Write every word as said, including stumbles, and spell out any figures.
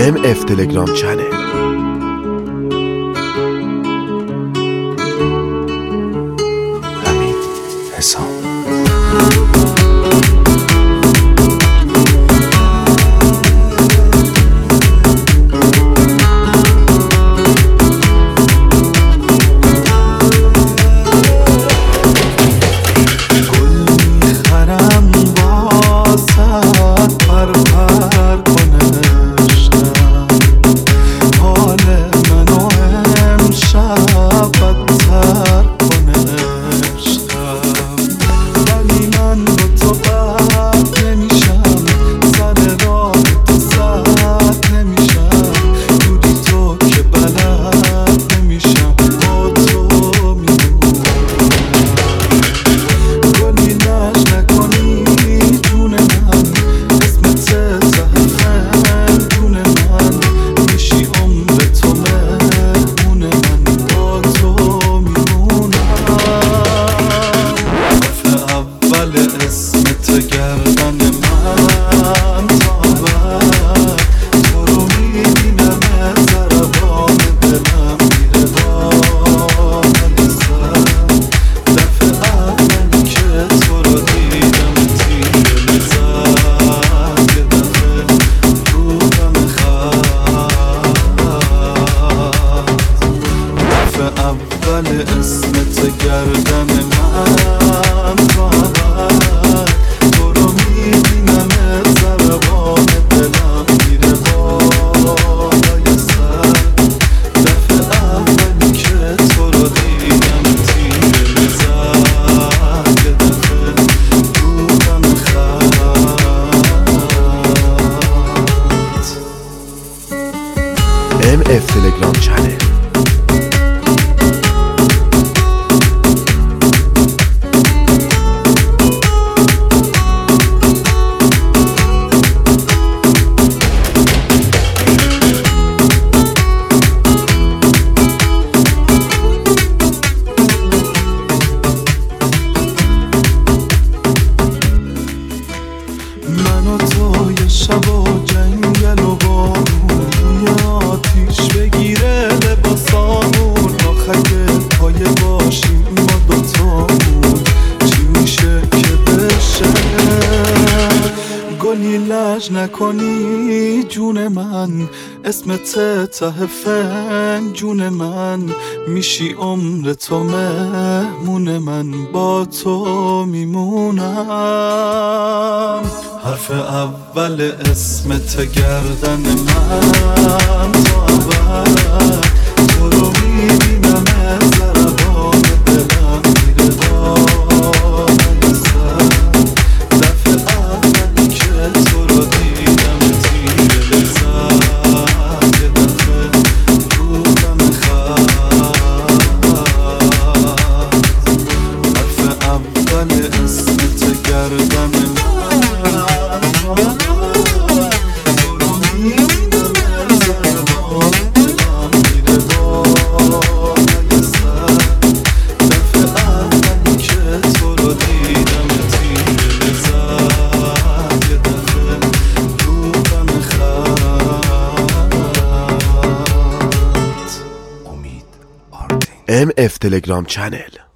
ام اف تلگرام چنل. حمید حسام. اسمت گردن من راحت تو رو میبینم ضربان دلم میره بالای سر دفعه اولی که تو رو دیدم تیر زد یه دفعه روحم خط. ام اف تلگرام چنل. من و تو یه شب و جنگل و بارون یه آتیش بگیره لباسامون آخه که پای باشیم ما دوتامون چی میشه که بشه گلی لج نکنی جون من اسمت ته فنجون من میشی عمر تو مهمون من با تو میمونم. حرف اول اسمت گردن من تا ابد تو رو میبینم ضربان دلم میره بالای سر دفعه اولی که تو رو دیدم تیر زد یه دفعه روحم خط. حرف اول اسمت گردن من ام اف تلگرام چنل.